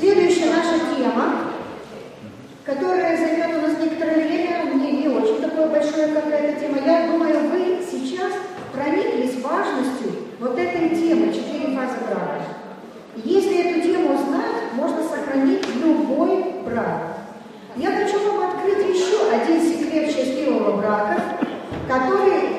Следующая наша тема, которая займет у нас некоторое время, мне не очень такое большое, как эта тема. Я думаю, вы сейчас прониклись важностью вот этой темы 4 фазы брака. Если эту тему знать, можно сохранить любой брак. Я хочу вам открыть еще один секрет счастливого брака, который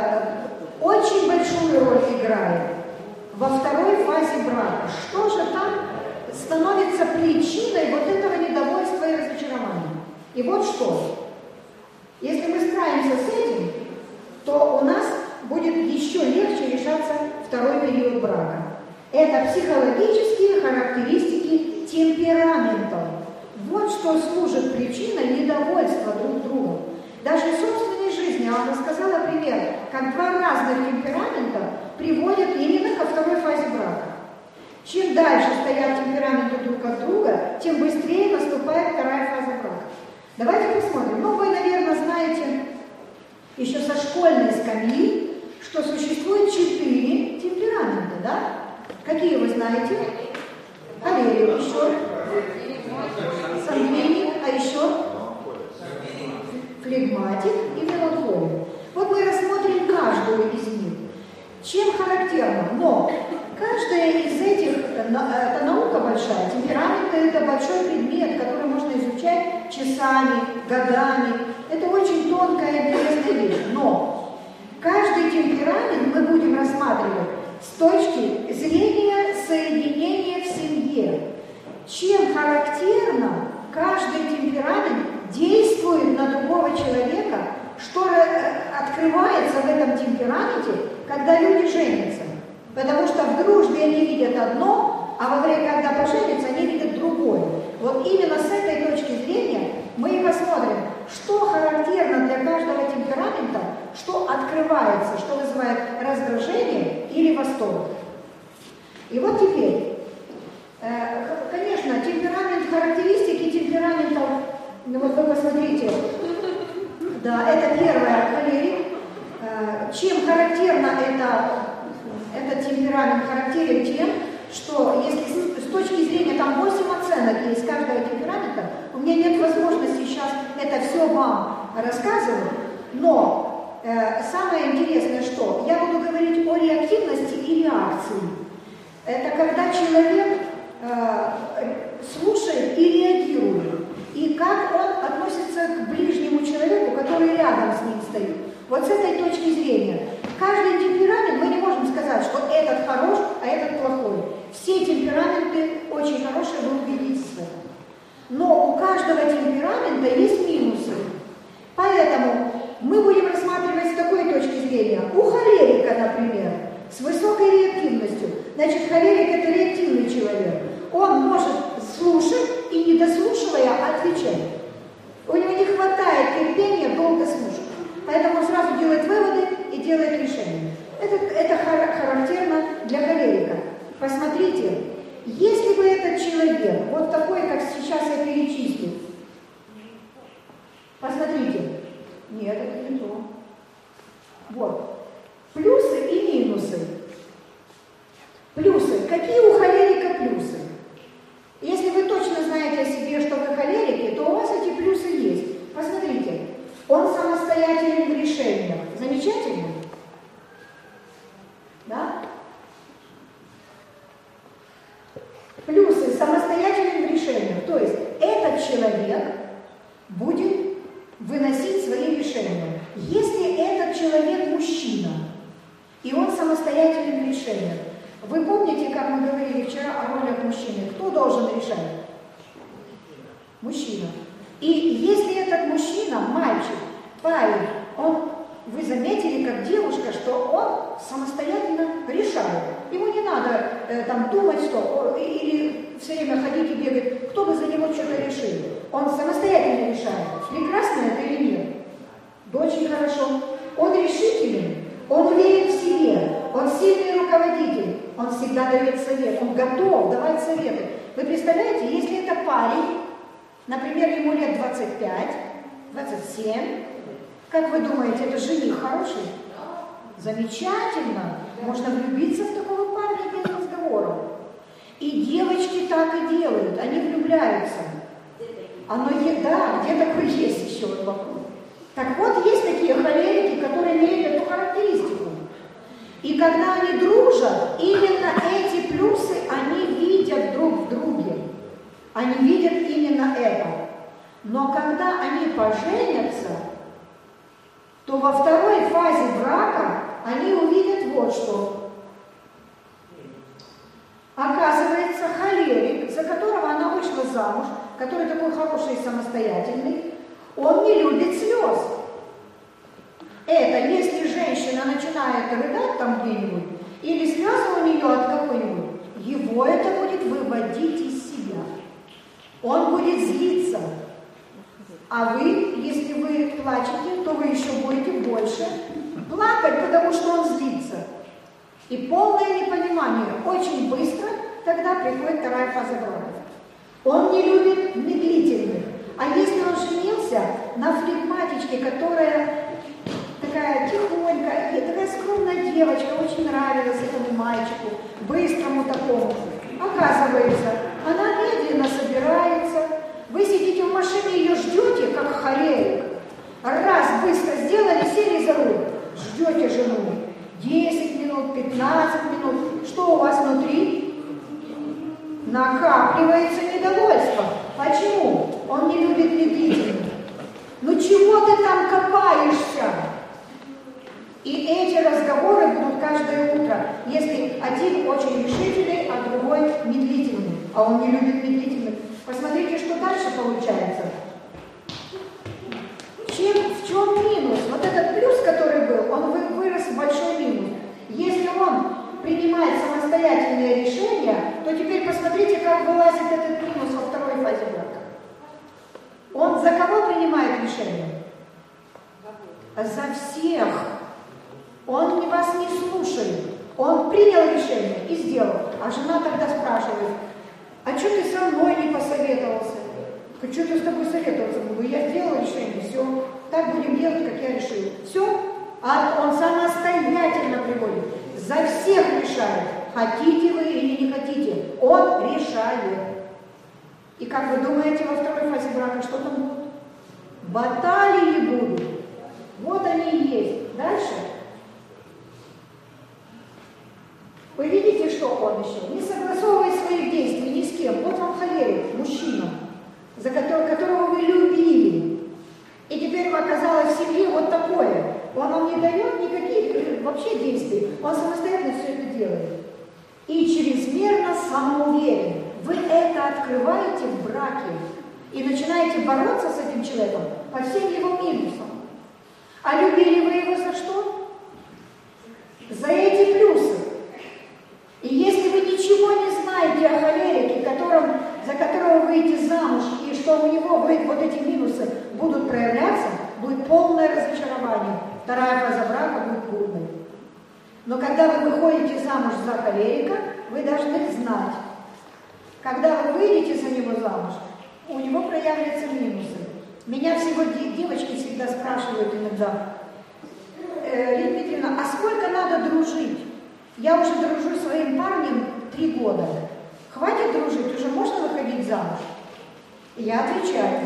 очень большую роль играет во второй фазе брака. Что же там становится причиной вот этого недовольства и разочарования? И вот что. Если мы справимся с этим, то у нас будет еще легче решаться второй период брака. Это психологические характеристики темперамента. Вот что служит причиной недовольства друг другом. Даже в собственной жизни я вам рассказала пример, как два разных темперамента приводят именно ко второй фазе брака. Чем дальше стоят темпераменты друг от друга, тем быстрее наступает вторая фаза брака. Давайте посмотрим. Ну, вы, наверное, знаете еще со школьной скамьи, что существует 4 темперамента, да? Какие вы знаете? Холерик еще, сангвиник, а еще флегматик и меланхолик. Вот мы рассмотрим каждую из них. Чем характерно? Но каждая из этих, это наука большая, темпераменты это большой предмет, который можно изучать часами, годами. Это очень тонкая, интересная вещь. Но каждый темперамент мы будем рассматривать с точки зрения соединения в семье. Чем характерно каждый темперамент действует на другого человека, что открывается в этом темпераменте, когда люди женятся. Потому что в дружбе они видят одно, а во время, когда поженятся, они видят другое. Вот именно с этой точки зрения мы и посмотрим, что характерно для каждого темперамента, что открывается, что вызывает раздражение или восторг. И вот теперь, конечно, темперамент, характеристики темпераментов, ну вот вы посмотрите, да, это первое, холерик. Чем характерно этот темперамент характерен тем, что если с точки зрения там 8 оценок есть каждого темперамента, у меня нет возможности сейчас это все вам рассказывать, но самое интересное, что я буду говорить о реактивности и реакции. Это когда человек слушает и реагирует, и как он относится к ближнему человеку, который рядом с ним стоит. Вот с этой точки зрения. Каждый темперамент, мы не можем сказать, что этот хорош, а этот плохой. Все темпераменты очень хорошие, вы убедитесь в этом. Но у каждого темперамента есть минусы. Поэтому мы будем рассматривать с такой точки зрения. У холерика, например, с высокой реактивностью. Значит, холерик – это реактивный человек. Он может слушать и, не дослушивая, отвечать. У него не хватает терпения долго слушать. Поэтому он сразу делает выводы и делает решения. Это характерно для холерика. Посмотрите, если бы этот человек, вот такой, как сейчас я перечислил, посмотрите, нет, это не то. Вот. Плюсы и минусы. Плюсы. Какие у холерика плюсы? Если вы точно знаете о себе, что вы холерики, то у вас эти плюсы есть. Посмотрите, он самостоятелен в решениях. Замечательно? Да? Плюсы самостоятелен в решениях. То есть этот человек будет выносить свои решения. Если этот человек мужчина, и он самостоятелен в решениях, вы помните, как мы говорили вчера о ролях мужчины? Кто должен решать? Мужчина. И если этот мужчина, мальчик, парень, вы заметили, как девушка, что он самостоятельно решает. Ему не надо там думать, что, или все время ходить и бегать, кто бы за него что-то решил. Он самостоятельно решает, прекрасно это или нет. Очень хорошо. Он решителен, он уверен в себе, он сильный руководитель, он всегда дает совет, он готов давать советы. Вы представляете, если это парень, например, ему лет 25, 27, как вы думаете, это жених хороший? Замечательно. Можно влюбиться в такого парня без разговоров. И девочки так и делают, они влюбляются. Оно да, где такое есть еще вот вопрос. Так вот, есть такие холерики, которые имеют эту характеристику. И когда они дружат, именно эти плюсы они видят друг в друге. Они видят именно это. Но когда они поженятся, то во второй фазе брака они увидят вот что. Оказывается, холерик, за которого она вышла замуж, который такой хороший и самостоятельный, он не любит слез. Это если женщина начинает рыдать там где-нибудь, или слезы у нее от какой-нибудь, его это будет выводить из себя. Он будет злиться. А вы, если вы плачете, то вы еще будете больше плакать, потому что он злится. И полное непонимание. Очень быстро тогда приходит вторая фаза брака. Он не любит медлительных. А если он женился на флегматичке, которая такая тихонькая, и такая скромная девочка, очень нравилась этому мальчику, быстрому такому, оказывается, она медленно собирается. Вы сидите в машине, ее ждете, как холерик. Раз, быстро сделали, сели за руль. Ждете жену. 10 минут, 15 минут. Что у вас внутри? Накапливается недовольство. Почему? Он не любит медлительных. Ну чего ты там копаешься? И эти разговоры будут каждое утро, если один очень решительный, а другой медлительный. А он не любит медлительных. Посмотрите, что дальше получается. В чем минус? Вот этот плюс, который был, он вырос в большой минус. Если он принимает самостоятельные решения, то теперь посмотрите, как вылазит этот минус во второй фазе брака. Он за кого принимает решение? За всех. Он вас не слушает. Он принял решение и сделал. А жена тогда спрашивает: а что ты со мной не посоветовался? Что ты с тобой советоваться буду? Я сделала решение, все. Так будем делать, как я решила. Все. А он самостоятельно приводит. За всех решает. Хотите вы или не хотите. Он решает. И как вы думаете, во второй фазе брака что там будет? Баталии будут. Вот они и есть. Дальше. Вы видите, что он еще? Не согласовывает своих действий ни с кем. Вот вам холерик, мужчина, за которого вы любили. И теперь оказалось в семье вот такое. Он вам не дает никаких вообще действий. Он самостоятельно все это делает. И чрезмерно самоуверен. Вы это открываете в браке. И начинаете бороться с этим человеком по всем его минусам. А любили вы его за что? За эти плюсы. И если вы ничего не знаете о холерике, за которого выйдете замуж, и что у него вот эти минусы будут проявляться, будет полное разочарование. Вторая фаза брака будет бурной. Но когда вы выходите замуж за холерика, вы должны знать, когда вы выйдете за него замуж, у него проявятся минусы. Меня всего девочки всегда спрашивают иногда: Лидия Дмитриевна, а сколько надо дружить? Я уже дружу своим парнем 3 года. Хватит дружить, уже можно выходить замуж? И я отвечаю: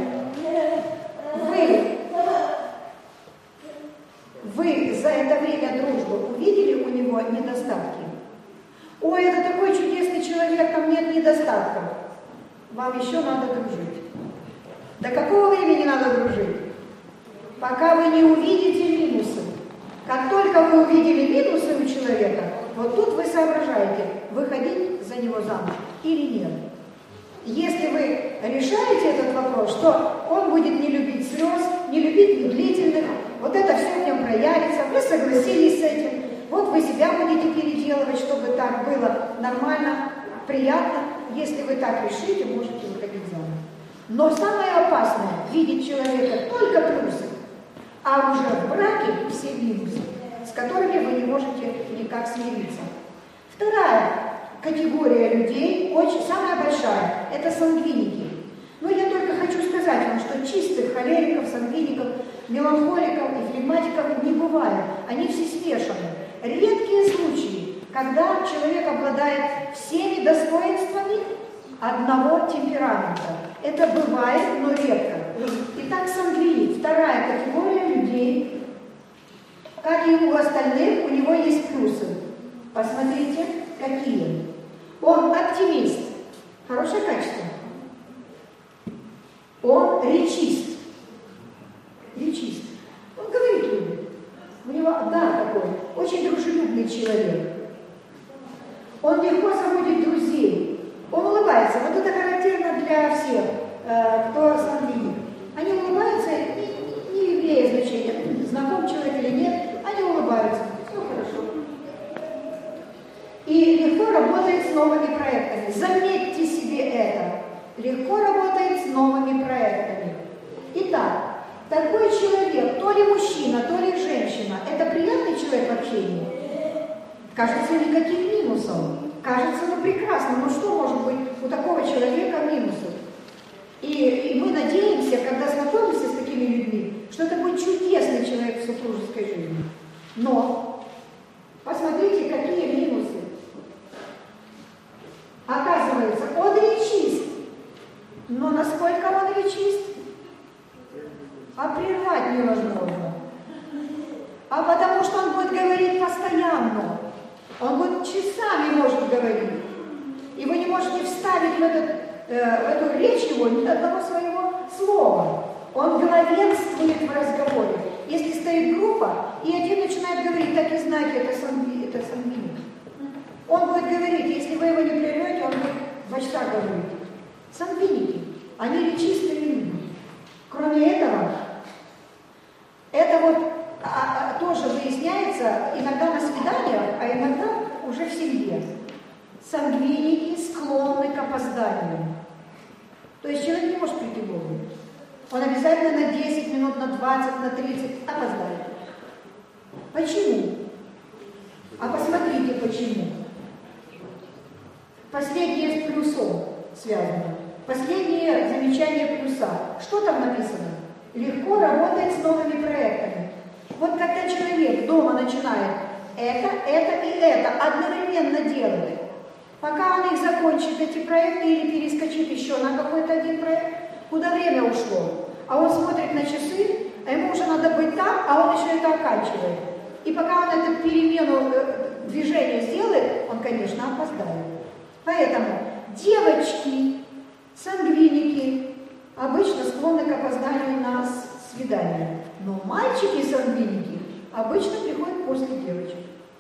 вы за это время дружбы увидели у него недостатки? Ой, это такой чудесный человек, там нет недостатков. Вам еще надо дружить. До какого времени надо дружить? Пока вы не увидите минусы. Как только вы увидели минусы у человека, вот тут вы соображаете, выходить за него замуж или нет. Если вы решаете этот вопрос, что он будет не любить слез, не любить медлительных, вот это все в нем проявится, вы согласились с этим, вот вы себя будете переделывать, чтобы так было нормально, приятно. Если вы так решите, можете выходить замуж. Но самое опасное – видеть человека только плюсы, а уже в браке все минусы, с которыми вы не можете никак смириться. Вторая категория людей, самая большая, это сангвиники. Но я только хочу сказать вам, что чистых холериков, сангвиников, меланхоликов и флегматиков не бывает. Они все смешаны. Редкие случаи, когда человек обладает всеми достоинствами одного темперамента. Это бывает, но редко. Итак, сангвиник, вторая категория людей. Как и у остальных, у него есть плюсы. Посмотрите, какие. Он оптимист. Хорошее качество. Он речист. Речист. Он говорит любит. У него дар такой. Очень дружелюбный человек. Он легко заводит друзей. Он улыбается. Вот это характерно для всех, кто сангвиник. Они улыбаются, не имея значения, знаком человек или нет, они улыбаются. Все хорошо. И легко работает с новыми проектами. Заметьте себе это. Легко работает с новыми проектами. Итак, такой человек, то ли мужчина, то ли женщина, это приятный человек в общении? Кажется, никаких минусов. Кажется, ну прекрасно, ну что может быть у такого человека минусов? И мы надеемся, когда знакомимся с такими людьми, что это будет чудесный человек в супружеской жизни. Но посмотрите, какие минусы. Оказывается, он речист. Но насколько он речист? А прервать невозможно. А потому что он будет говорить постоянно. Он будет часами может говорить. И вы не можете вставить в эту речь его ни одного своего слова. Он главенствует в разговоре. Если стоит группа, и один начинает говорить, так и знаете, это сангвиник. Он будет говорить, если вы его не прервете, он будет 2 часа говорить. Сангвиники, они речистые люди. Кроме этого, это вот тоже выясняется иногда на свиданиях, а иногда уже в семье. Сангвиники склонны к опозданию. То есть человек не может прийти вовремя. Он обязательно на 10 минут, на 20, на 30 опоздает. Почему? А посмотрите, почему. Последнее с плюсом связано. Последнее замечание плюса. Что там написано? Легко работает с новыми проектами. Вот когда человек дома начинает это и это одновременно делать, пока он их закончит, эти проекты, или перескочит еще на какой-то один проект, куда время ушло. А он смотрит на часы, а ему уже надо быть там, а он еще это оканчивает. И пока он эту перемену движения сделает, он, конечно, опоздает. Поэтому девочки, сангвиники обычно склонны к опозданию на свидание. Но мальчики-сангвиники обычно приходят после девочек.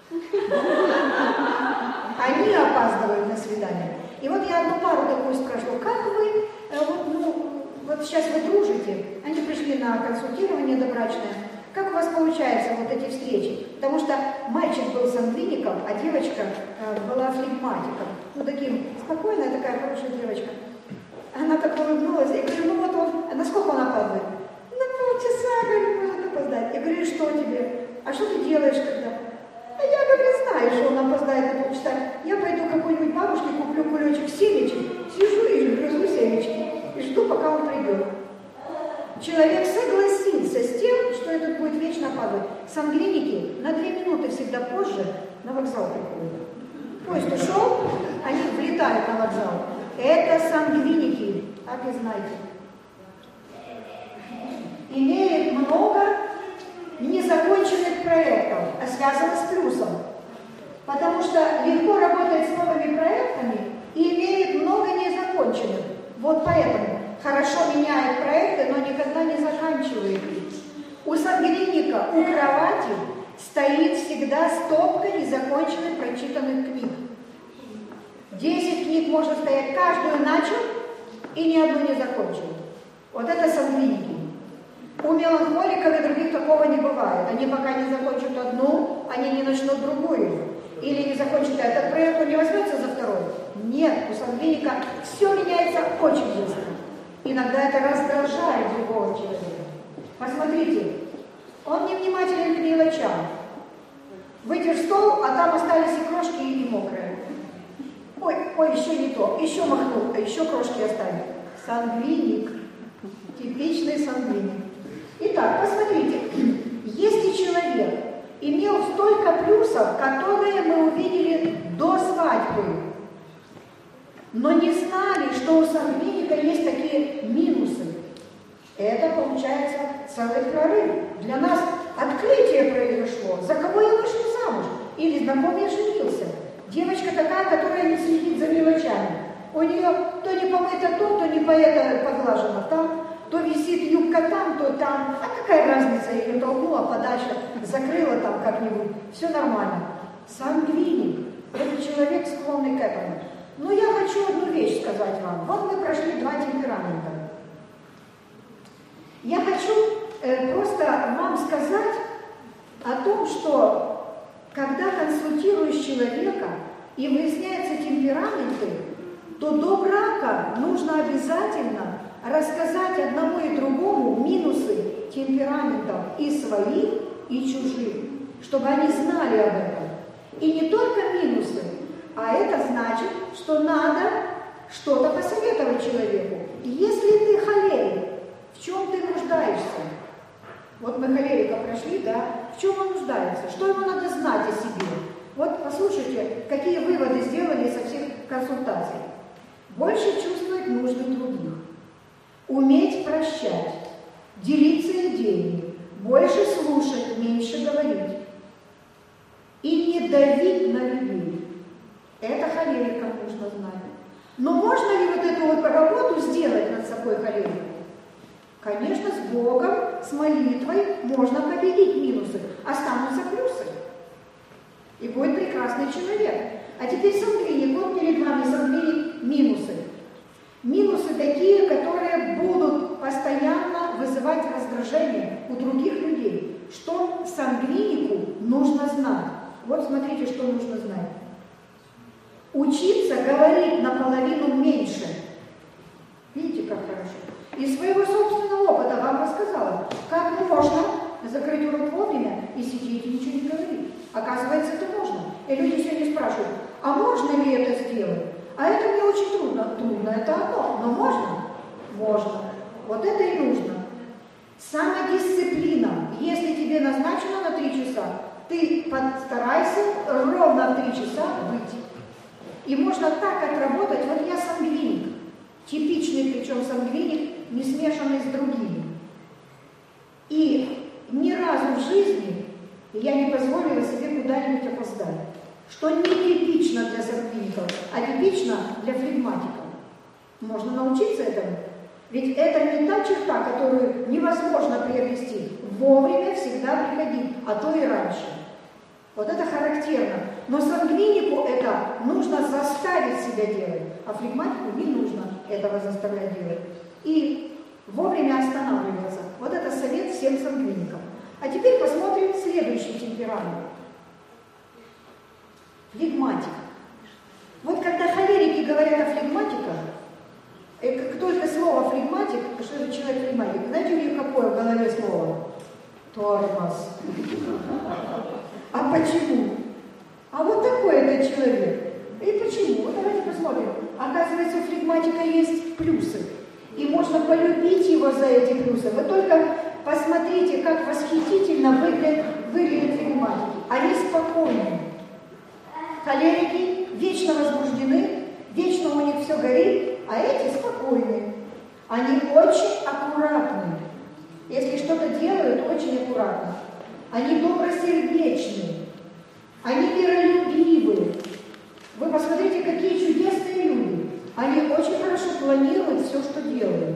Они опаздывают на свидание. И вот я одну пару такую спрашивала, как вы, вот сейчас вы дружите, они пришли на консультирование добрачное, как у вас получается вот эти встречи? Потому что мальчик был сангвиником, а девочка была флегматиком. Ну, таким, спокойная такая хорошая девочка. Она так улыбнулась, я говорю, ну вот он, насколько он опаздывает? На полчаса, говорю, может опоздать. Я говорю, что тебе? А что ты делаешь, когда? А я, говорю, знаю, что он опоздает на полчаса. Я пойду какой-нибудь бабушке, куплю кулечек семечек, сижу и грызу семечки, и жду, пока он придет. Человек согласился с тем, что этот будет вечно опаздывать. Сангвиники на 2 минуты всегда позже на вокзал приходят. Поезд ушел, они влетают на вокзал. Это сангвиники, так и знаете. Имеет много незаконченных проектов, а связано с плюсом. Потому что легко работает с новыми проектами и имеет много незаконченных. Вот поэтому хорошо меняет проекты, но никогда не заканчивает их. У сангвиника у кровати стоит всегда стопка незаконченных прочитанных книг. 10 книг может стоять, каждую начал и ни одну не закончил. Вот это сангвиники. У меланхоликов и других такого не бывает. Они пока не закончат одну, они не начнут другую. Или не закончат этот проект, он не возьмется за второй. Нет, у сангвиника все меняется очень быстро. Иногда это раздражает другого человека. Посмотрите, он невнимателен к мелочам. Вытер стол, а там остались и крошки, и мокрые. Ой, еще не то, еще махнул, а еще крошки оставил. Сангвиник, типичный сангвиник. Итак, посмотрите, если человек имел столько плюсов, которые мы увидели травку, но не знали, что у сангвиника есть такие минусы. Это получается целый прорыв. Для нас открытие произошло. За кого я вышла замуж? Или на ком я женился? Девочка такая, которая не следит за мелочами. У нее то не помыто то не по это поглажено там, то висит юбка там, то там. А какая разница? Ее толкнула подальше, закрыла там как-нибудь. Все нормально. Сангвиник – это человек, склонный к этому. Но я хочу одну вещь сказать вам. Вот мы прошли 2 темперамента. Я хочу просто вам сказать о том, что когда консультируешь человека и выясняются темпераменты, то до брака нужно обязательно рассказать одному и другому минусы темпераментов и своих, и чужих, чтобы они знали об этом. И не только минусы, а это значит, что надо что-то посоветовать человеку. Если ты холерик, в чем ты нуждаешься? Вот мы холерика прошли, да? В чем он нуждается? Что ему надо знать о себе? Вот послушайте, какие выводы сделали со всех консультаций. Больше чувствовать нужды других, уметь прощать, делиться идеями, больше слушать, меньше говорить и не давить на людей. Это холерикам нужно знать. Но можно ли вот эту вот работу сделать над собой холериком? Конечно, с Богом, с молитвой можно победить минусы, останутся плюсы. И будет прекрасный человек. А теперь сангвиник, вот перед вами сангвиник минусы. Минусы такие, которые будут постоянно вызывать раздражение у других людей. Что сангвинику нужно знать? Вот смотрите, что нужно знать. Учиться говорить наполовину меньше. Видите, как хорошо? Из своего собственного опыта вам рассказала, как можно закрыть урок вовремя и сидеть и ничего не говорить. Оказывается, это можно. И люди сегодня спрашивают, а можно ли это сделать? А это мне очень трудно. Трудно это одно, но можно? Можно. Вот это и нужно. Самодисциплина. Если тебе назначено на 3 часа, ты постарайся ровно в 3 часа быть. И можно так отработать. Вот я сангвиник. Типичный, причем сангвиник, не смешанный с другими. И ни разу в жизни я не позволила себе куда-нибудь опоздать. Что не типично для сангвиников, а типично для флегматиков. Можно научиться этому. Ведь это не та черта, которую невозможно приобрести. Вовремя всегда приходить, а то и раньше. Вот это характерно. Но сангвинику это нужно заставить себя делать, а флегматику не нужно этого заставлять делать. И вовремя останавливаться. Вот это совет всем сангвиникам. А теперь посмотрим следующий темперамент. Флегматик. Вот когда холерики говорят о флегматиках, как только слово флегматик, что это человек флегматик, знаете, у них какое в голове слово? Тормоз. А почему? А вот такой это человек. И почему? Вот давайте посмотрим. Оказывается, у флегматика есть плюсы. И можно полюбить его за эти плюсы. Вы только посмотрите, как восхитительно выглядят флегматики. Они спокойны. Холерики вечно возбуждены, вечно у них все горит, а эти спокойны. Они очень аккуратны. Если что-то делают, очень аккуратно. Они добросердечны. Они миролюбивы. Вы посмотрите, какие чудесные люди. Они очень хорошо планируют все, что делают.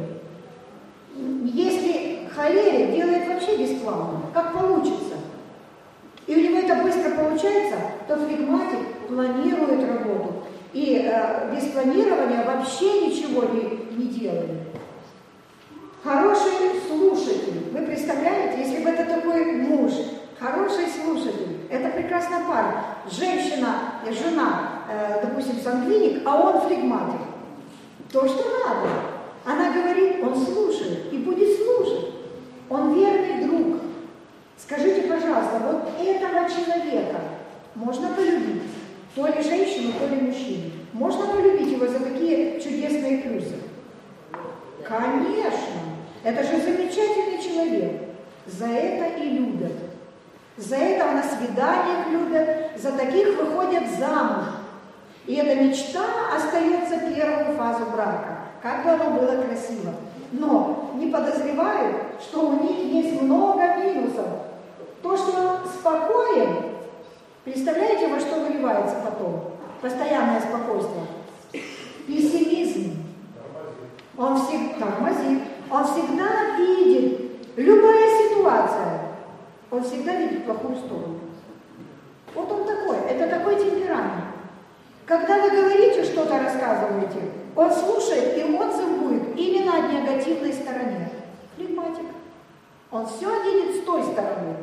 Если холерик делает вообще бесплатно, как получится, и у него это быстро получается, то флегматик планирует работу. И без планирования вообще ничего не делает. Хороший слушатель. Вы представляете, если бы это такой муж, хороший слушатель, это прекрасная пара. Женщина, жена, допустим, сангвиник, а он флегматик. То, что надо. Она говорит, он слушает и будет слушать. Он верный друг. Скажите, пожалуйста, вот этого человека можно полюбить? То ли женщину, то ли мужчину. Можно полюбить его за такие чудесные плюсы? Конечно. Это же замечательный человек. За это и любят. За это на свиданиях любят. За таких выходят замуж. И эта мечта остается первую фазу брака, как бы оно было красиво. Но не подозревают, что у них есть много минусов. То, что он спокоен, представляете, во что выливается потом? Постоянное спокойствие. Пессимизм. Он всегда тормозит. Он всегда видит, любая ситуация, он всегда видит плохую сторону. Вот он такой, это такой темперамент. Когда вы говорите, что-то рассказываете, он слушает, и отзыв будет именно от негативной стороны. Флегматик. Он все видит с той стороны.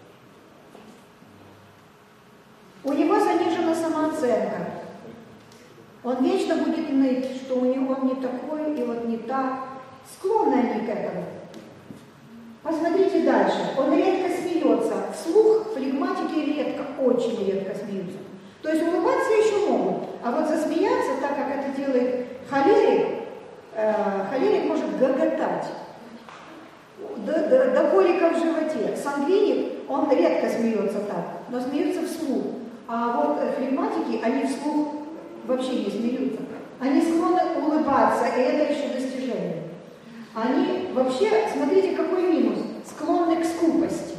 У него занижена самооценка. Он вечно будет ныть, что у него он не такой, и вот не так. Склонны они к этому. Посмотрите дальше. Он редко смеется. Вслух флегматики редко, очень редко смеются. То есть улыбаться еще могут. А вот засмеяться, так как это делает холерик, холерик может гоготать до колика в животе. Сангвиник, он редко смеется так, но смеются вслух. А вот флегматики, они вслух вообще не смеются. Они склонны улыбаться, и это еще достижение. Они вообще, смотрите, какой минус, склонны к скупости.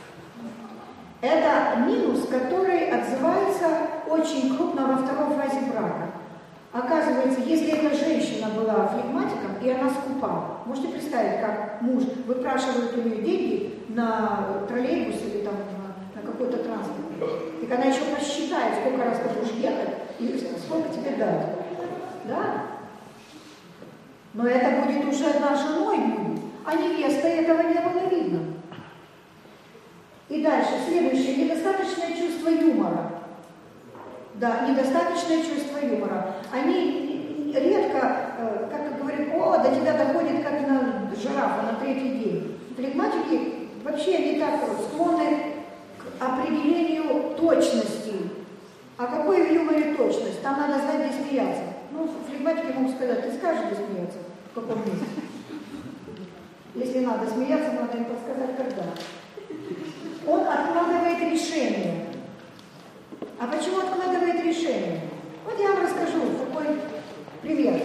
Это минус, который отзывается очень крупно во второй фазе брака. Оказывается, если эта женщина была флегматиком, и она скупа, можете представить, как муж выпрашивает у нее деньги на троллейбус или там на какой-то транспорт. Так она еще посчитает, сколько раз ты будешь ехать и сколько тебе дать. Да? Но это будет уже одна женой будет, а невеста этого не было видно. И дальше, следующее, недостаточное чувство юмора. Да, недостаточное чувство юмора. Они редко, как говорят, о, до тебя доходит, как на жирафа на третий день. Флегматики вообще не так склонны к определению точности. А какой в юморе точность? Там надо знать, где смеяться. Ну, флегматики могут сказать, ты скажешь, где смеяться? В каком месте? Если надо смеяться, надо им подсказать, когда. Он откладывает решение. А почему откладывает решение? Вот я вам расскажу такой пример.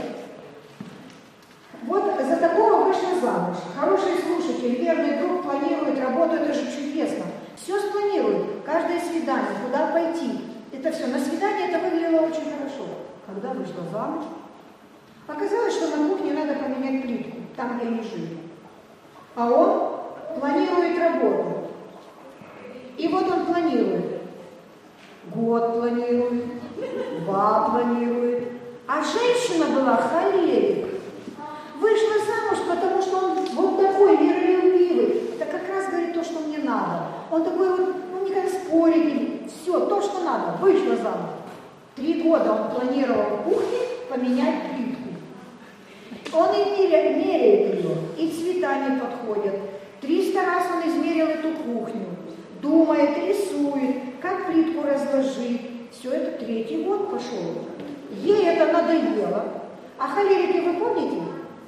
Вот за такого вышла замуж. Хороший слушатель, верный друг, планирует работу, это же чудесно. Все спланирует, каждое свидание, куда пойти. Это все. На свидание это выглядело очень хорошо. Когда вышла замуж, оказалось, что на кухне надо поменять плитку, там, где они жили. А он планирует работу. И вот он планирует. Год планирует, 2 планирует. А женщина была холерик. Вышла замуж, потому что он вот такой миролюбивый. Это как раз говорит то, что мне надо. Он такой вот, ну никогда спорить не... Все, то, что надо. Вышла замуж. 3 года он планировал в кухне поменять плитку. Он и меряет ее, и цвета не подходят. 300 раз он измерил эту кухню. Думает, рисует, как плитку разложить. Все это 3-й год пошел. Ей это надоело. А холерики, вы помните?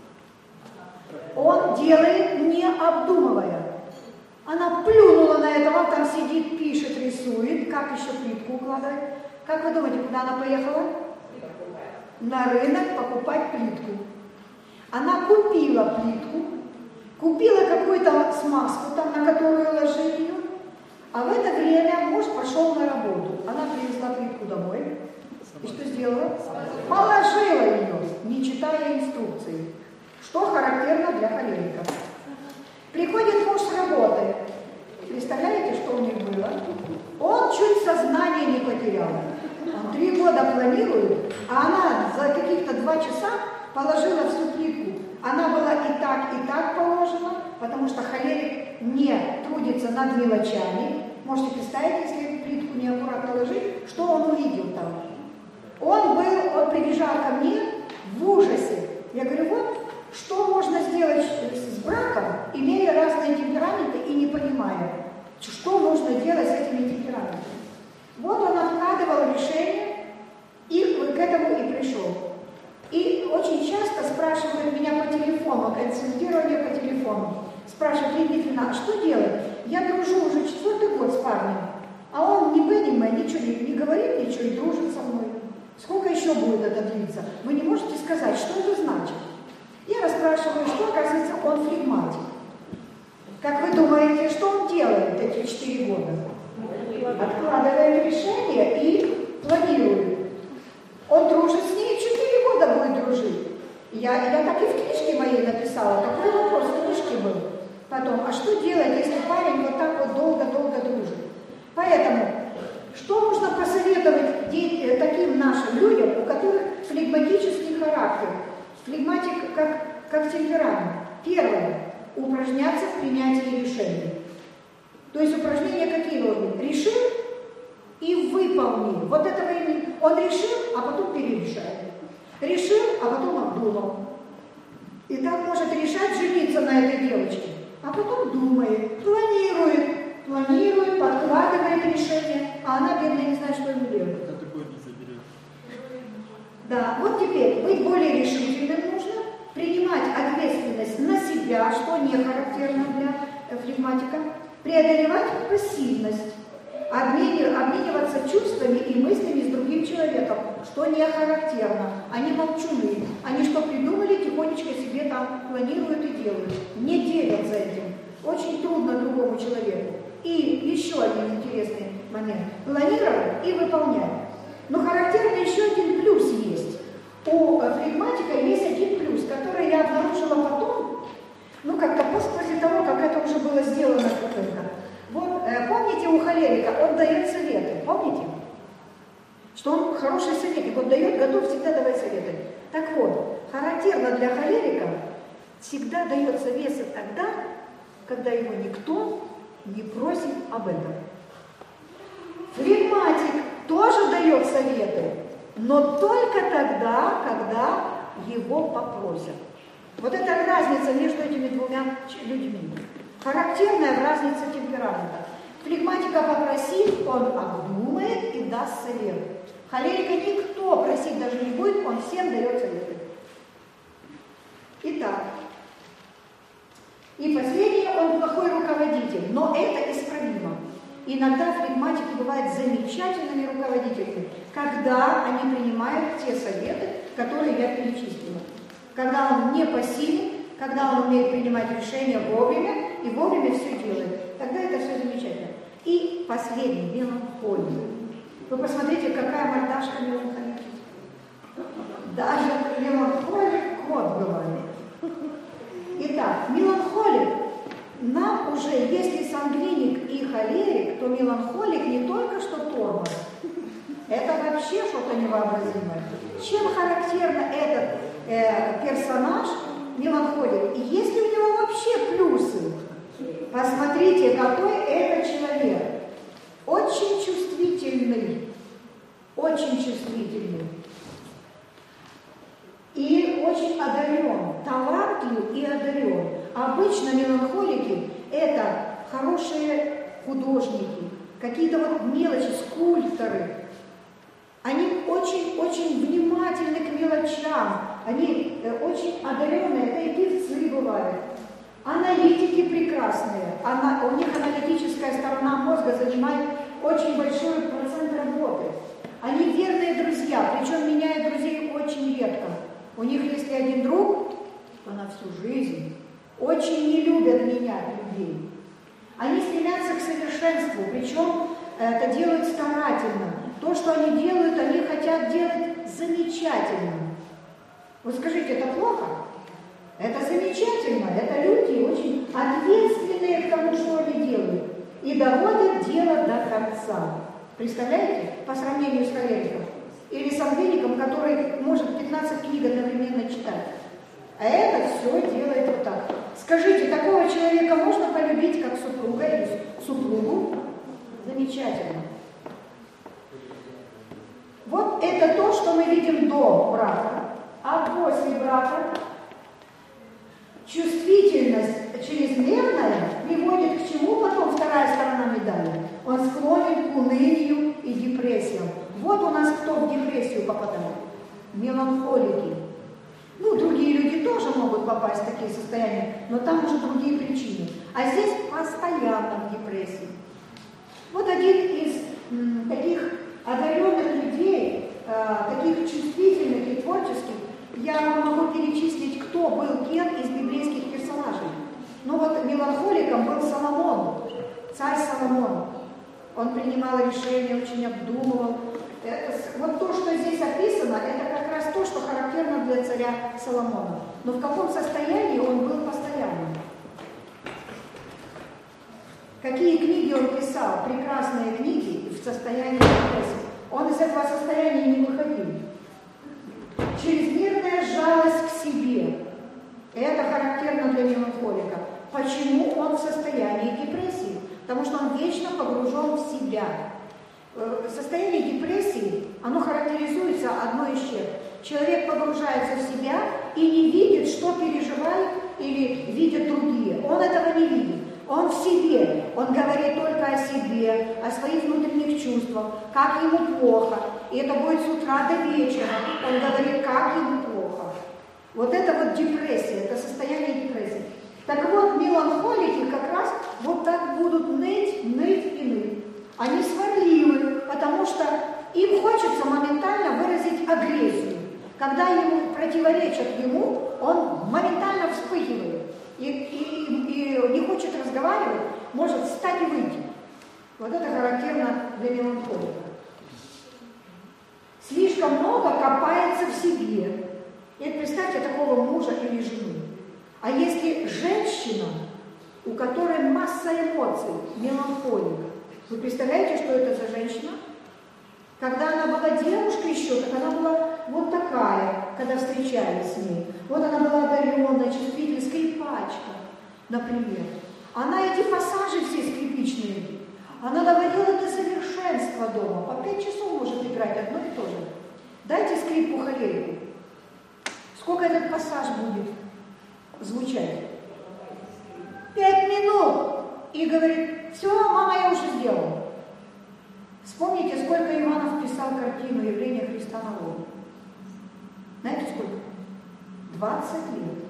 Он делает, не обдумывая. Она плюнула на это, он там сидит, пишет, рисует, как еще плитку укладывать. Как вы думаете, куда она поехала? На рынок покупать плитку. Она купила плитку, купила какую-то смазку, там, на которую ложили ее. А в это время муж пошел на работу. Она привезла плитку домой. И что сделала? Положила ее, не читая инструкции. Что характерно для холериков. Приходит муж с работы. Представляете, что у них было? Он чуть сознание не потерял. Он 3 года планирует, а она за каких-то 2 часа положила всю плитку. Она была и так положена, потому что холерик не трудится над мелочами. Можете представить, если плитку неаккуратно ложить, что он увидел там? Он прибежал ко мне в ужасе. Я говорю, вот что можно сделать с браком, имея разные темпераменты и не понимая, что нужно делать с этими темпераментами. Вот он откладывал решение и к этому и пришел. И очень часто спрашивают меня по телефону, консультирование по телефону. Спрашивают, Лидия Ефимовна, а что делать? Я дружу уже 4-й год с парнем, а он ни Б, ни М, ничего не говорит, ничего и дружит со мной. Сколько будет это длиться, вы не можете сказать, что это значит. Я расспрашиваю, что, оказывается, он флегматик. Как вы думаете, что он делает эти 4 года? Откладывает решение и планирует. Он дружит с ней, 4 года будет дружить. Я так и в книжке моей написала, такой вопрос в книжке был. Потом, а что делать, если парень вот так вот долго-долго дружит? Поэтому, что нужно посоветовать таким нашим людям, у которых флегматический характер? Флегматик как темперамент. Первое. Упражняться в принятии решений. То есть упражнения какие должны быть? Решил и выполнил. Вот этого он решил, а потом перерешает. Решил, а потом обдумал. И так может решать жениться на этой девочке. А потом думает, планирует, подкладывает решение, а она, бедная, не знает, что ему делать. Да, вот теперь быть более решительным нужно, принимать ответственность на себя, что не характерно для флегматика, преодолевать пассивность, обмениваться чувствами и мыслями с другим человеком, что не характерно. Они молчуны, они что придумали, тихонечко себе там планируют и делают, не делят за этим. Очень трудно другому человеку. И еще один интересный момент. Планировать и выполнять. Но характерно еще один плюс есть. У флегматика есть один плюс, который я обнаружила потом, как-то после того, как это уже было сделано какой-то. Вот, помните, у холерика он дает советы, помните? Что он хороший советник, он дает, готов всегда давать советы. Так вот, характерно для холерика всегда дает советы тогда, когда его никто не просит об этом. Флегматик тоже дает советы, но только тогда, когда его попросят. Вот это разница между этими двумя людьми. Характерная разница темперамента. Флегматика попросит, он обдумает и даст совет. Холерика никто просить даже не будет, он всем дает советы. Итак, и последнее, он плохой руководитель, но это исправимо. Иногда флегматики бывают замечательными руководителями, когда они принимают те советы, которые я перечислила. Когда он не пассивен, когда он умеет принимать решения вовремя и вовремя все делает, тогда это все замечательно. И последний, меланхолия. Вы посмотрите, какая мордашка меланхолическая. Даже меланхолик кот бывает. Итак, меланхолик, нам уже, если сангвиник и холерик, то меланхолик не только что тормоз, это вообще что-то невообразимое. Чем характерно этот персонаж, меланхолик, и есть ли у него вообще плюсы? Посмотрите, какой это человек. Очень чувствительный, и очень одарен, талантлив и одарен. Обычно меланхолики – это хорошие художники, какие-то вот мелочи, скульпторы. Они очень внимательны к мелочам, они очень одаренные, это и певцы бывают. Аналитики прекрасные, у них аналитическая сторона мозга занимает очень большой процент работы. Они верные друзья, причем меняют друзей очень редко. У них, если один друг, то на всю жизнь. Очень не любят менять людей. Они стремятся к совершенству, причем это делают старательно. То, что они делают, они хотят делать замечательно. Вот скажите, это плохо? Это замечательно. Это люди очень ответственные к тому, что они делают. И доводят дело до конца. Представляете? По сравнению с холериком. Или сангвиником, который может 15 книг одновременно читать. А это все делает вот так. Скажите, такого человека можно полюбить как супруга или супругу? Замечательно. Вот это то, что мы видим до брака. А после брака чувствительность чрезмерная приводит к чему потом вторая сторона медали? Он склонен к унынию и депрессиям. Вот у нас кто в депрессию попадает? Меланхолики. Другие люди тоже могут попасть в такие состояния, но там уже другие причины. А здесь постоянно в депрессии. Вот один из таких одаренных людей, таких чувствительных, кто был кем из библейских персонажей. Ну вот меланхоликом был Соломон, царь Соломон. Он принимал решения, очень обдумывал. Вот то, что здесь описано, это как раз то, что характерно для царя Соломона. Но в каком состоянии он был постоянно? Какие книги он писал? Прекрасные книги в состоянии депрессии. Он из этого состояния не выходил. Чрезмерная жалость к себе. Это характерно для меланхолика. Почему он в состоянии депрессии? Потому что он вечно погружен в себя. Состояние депрессии, оно характеризуется одной из черт. Человек погружается в себя и не видит, что переживают или видят другие. Он этого не видит. Он в себе. Он говорит только о себе, о своих внутренних чувствах, как ему плохо. И это будет с утра до вечера. Он говорит, как ему плохо. Вот это вот депрессия, это состояние депрессии. Так вот, меланхолики как раз вот так будут ныть и ныть. Они сварливы, потому что им хочется моментально выразить агрессию. Когда ему противоречат ему, он моментально вспыхивает и не хочет разговаривать, может встать и выйти. Вот это характерно для меланхолика. Слишком много копается в себе. И представьте такого мужа или жену. А если женщина, у которой масса эмоций, меланхолика, вы представляете, что это за женщина? Когда она была девушкой еще, так она была вот такая, когда встречались с ней. Вот она была одаренная, чувствительная, скрипачка, например. Она эти пассажи все скрипичные, она доводила до совершенства дома. По 5 часов может играть одно и то же. Дайте скрипку холейку. Сколько этот пассаж будет звучать? 5 минут. И говорит, все, мама, я уже сделала. Вспомните, сколько Иванов писал картину «Явление Христа на воле». Знаете сколько? 20 лет.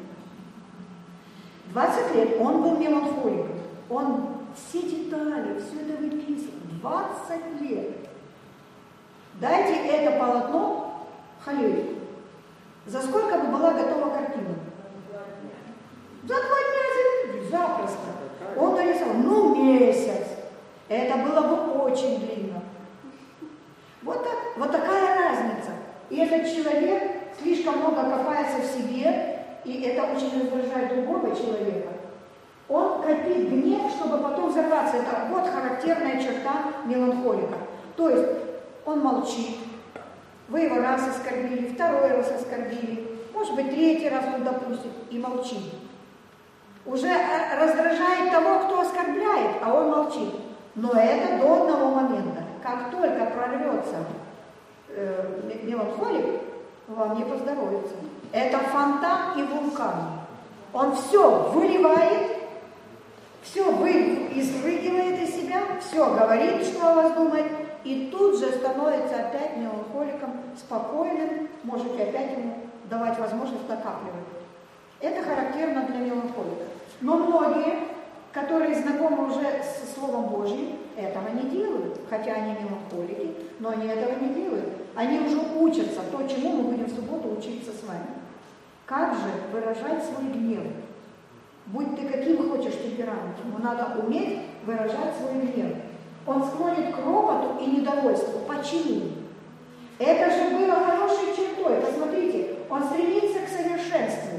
20 лет он был меланхоликом. Он все детали, все это выписывал. 20 лет. Дайте это полотно холерику. За сколько бы была готова картина? За 2 дня, запросто. Он нарисовал, месяц. Это было бы очень длинно. Вот такая разница. И этот человек слишком много копается в себе, и это очень раздражает другого человека. Он копит гнев, чтобы потом взорваться. Это вот характерная черта меланхолика. То есть он молчит. Вы его раз оскорбили, 2-й раз оскорбили, может быть, 3-й раз он допустит и молчит. Уже раздражает того, кто оскорбляет, а он молчит. Но это до одного момента. Как только прорвется меланхолик, вам не поздоровится. Это фонтан и вулкан. Он все выливает, все изрыгивает из себя, все говорит, что о вас думает, и тут же становится опять меланхоликом, спокойным, можете опять ему давать возможность накапливать. Это характерно для меланхолика. Но многие, которые знакомы уже со Словом Божьим, этого не делают. Хотя они меланхолики, но они этого не делают. Они уже учатся то, чему мы будем в субботу учиться с вами. Как же выражать свой гнев? Будь ты каким хочешь темпераментом, но надо уметь выражать свой гнев. Он склонит к ропоту и недовольству. Почему? Это же было хорошей чертой. Посмотрите, он стремится к совершенству.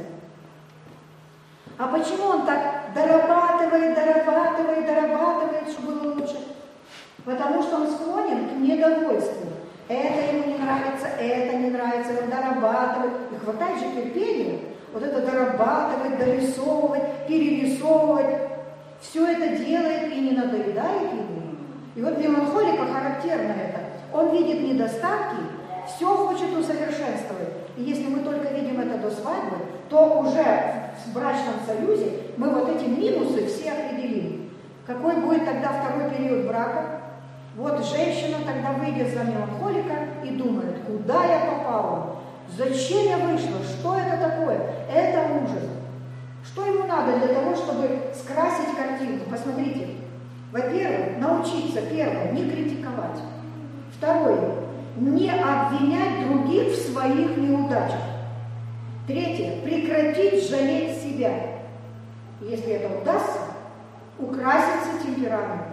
А почему он так дорабатывает, чтобы было лучше? Потому что он склонен к недовольству. Это ему не нравится, это не нравится, он дорабатывает. И хватает же терпения. Вот это дорабатывать, дорисовывать, перерисовывать. Все это делает и не надоедает ему. И вот меланхолика характерно это. Он видит недостатки, все хочет усовершенствовать. И если мы только видим это до свадьбы, то уже в брачном союзе мы вот эти минусы все определим. Какой будет тогда 2-й период брака? Вот женщина тогда выйдет за меланхолика и думает, куда я попала? Зачем я вышла? Что это такое? Это ужас. Что ему надо для того, чтобы скрасить картинку? Посмотрите. Во-первых, научиться, первое, не критиковать. Второе, не обвинять других в своих неудачах. Третье. Прекратить жалеть себя. Если это удастся, украситься темпераментом.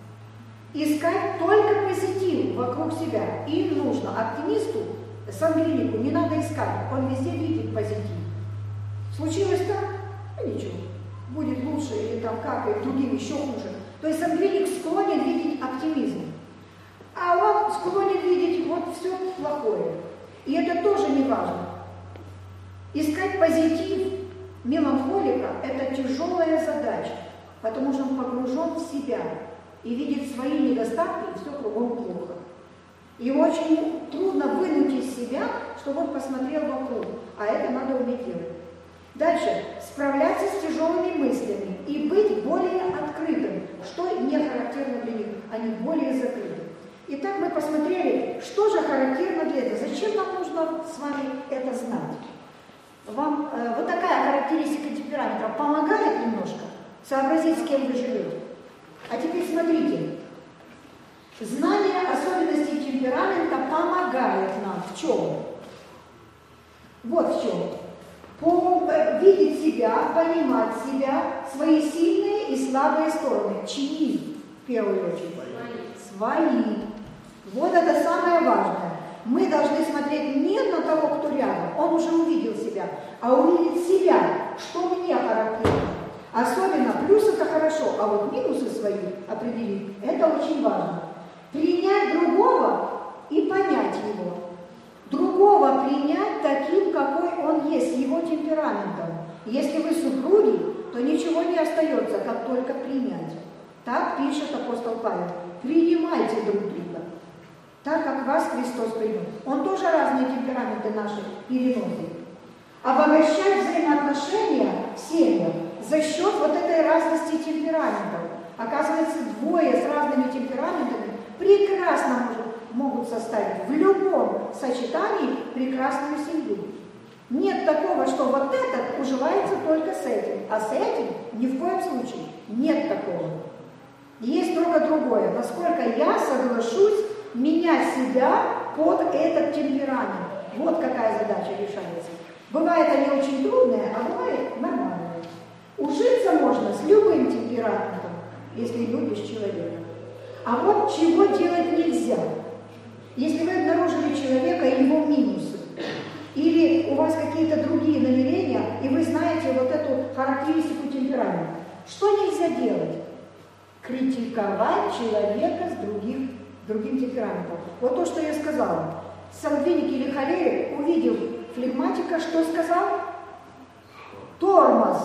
Искать только позитив вокруг себя. Им нужно, оптимисту, сангвинику, не надо искать, он везде видит позитив. Случилось так? Ну ничего, будет лучше, или там как, и другим еще хуже. То есть сангвиник склонен видеть оптимизм. А он склонен видеть вот все плохое. И это тоже не важно. Искать позитив меланхолика – это тяжелая задача, потому что он погружен в себя и видит свои недостатки, и все кругом плохо. Его очень трудно вынуть из себя, чтобы он посмотрел вокруг, а это надо уметь делать. Дальше. Справляться с тяжелыми мыслями и быть более открытым, что не характерно для них, они более закрыты. Итак, мы посмотрели, что же характерно для этого. Зачем нам нужно с вами это знать? Вам вот такая характеристика темперамента помогает немножко сообразить, с кем вы живете. А теперь смотрите. Знание особенностей темперамента помогает нам в чем? Вот в чем. Видеть себя, понимать себя, свои сильные и слабые стороны. Чьи, в первую очередь? Свои. Вот это самое важное. Мы должны смотреть не на того, кто рядом, он уже увидел себя, а увидеть себя, что мне характерно. Особенно плюс это хорошо, а вот минусы свои определить, это очень важно. Принять другого и понять его. Другого принять таким, какой он есть, его темпераментом. Если вы супруги, то ничего не остается, как только принять. Так пишет апостол Павел. Принимайте друг друга, так как вас Христос принял. Он тоже разные темпераменты наши переносит. Обогащать взаимоотношения в семьях за счет вот этой разности темпераментов. Оказывается, двое с разными темпераментами прекрасно могут составить в любом сочетании прекрасную семью. Нет такого, что вот этот уживается только с этим, а с этим ни в коем случае. Нет такого. Есть только другое. Насколько я соглашусь менять себя под этот темперамент. Вот какая задача решается. Бывает они очень трудные, а бывает нормальные. Ужиться можно с любым темпераментом, если любишь человека. А вот чего делать нельзя. Если вы обнаружили человека и его минусы, или у вас какие-то другие намерения, и вы знаете вот эту характеристику темперамента, что нельзя делать? Критиковать человека с другим темпераментом. Вот то, что я сказала. Сангвиник или холерик увидел флегматика, что сказал? Тормоз.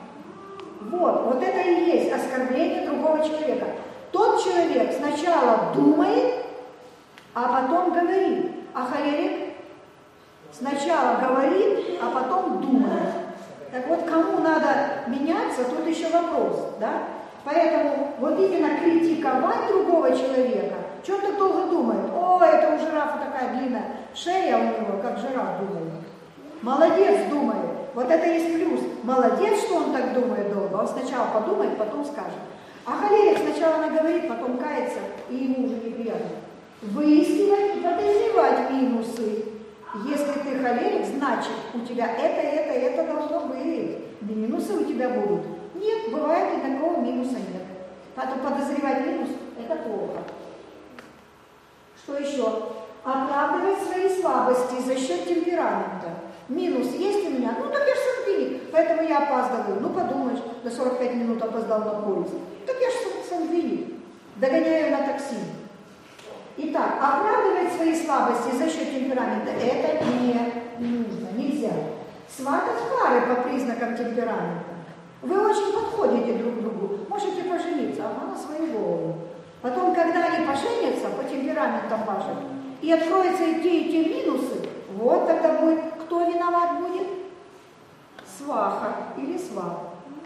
Вот это и есть оскорбление другого человека. Тот человек сначала думает, а потом говорит. А холерик сначала говорит, а потом думает. Так вот, кому надо меняться, тут еще вопрос, да? Поэтому вот именно критиковать другого человека, что он так долго думает? О, это у жирафа такая длинная шея у него, как жираф думает. Молодец, думает. Вот это есть плюс. Молодец, что он так думает долго. Он сначала подумает, потом скажет. А холерик сначала наговорит, потом кается, и ему уже неприятно. Выискивать и подозревать минусы. Если ты холерик, значит, у тебя это должно быть. Минусы у тебя будут. Нет, бывает и такого минуса нет. Поэтому подозревать минус – это плохо. Что еще? Оправдывать свои слабости за счет темперамента. Минус есть у меня? Ну, так я же сангвиник, поэтому я опаздываю. Ну, подумаешь, до 45 минут опоздал на поезд. Так я же сангвиник. Догоняю на такси. Итак, оправдывать свои слабости за счет темперамента – это не нужно, нельзя. Сватать пары по признакам темперамента. Вы очень подходите друг к другу, можете пожениться, а на свою голову. Потом, когда они поженятся, по темпераментам вашим, и откроются и те минусы, вот тогда будет, кто виноват будет? Сваха или сват.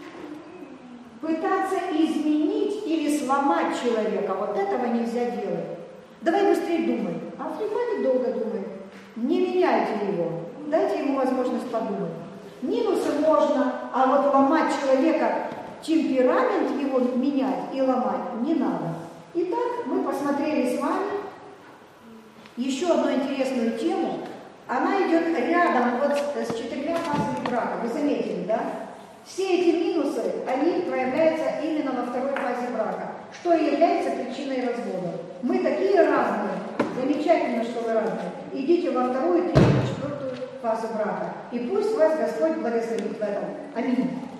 Пытаться изменить или сломать человека, вот этого нельзя делать. Давай быстрее думай. А флегматик долго думает. Не меняйте его, дайте ему возможность подумать. Минусы можно, а вот ломать человека, темперамент его менять и ломать не надо. Итак, мы посмотрели с вами еще одну интересную тему, она идет рядом вот с 4 фазами брака. Вы заметили, да? Все эти минусы, они проявляются именно во второй фазе брака, что и является причиной развода. Мы такие разные, замечательно, что вы разные. Идите во вторую, третью, четвертую фазу брака. И пусть вас Господь благословит в этом. Аминь.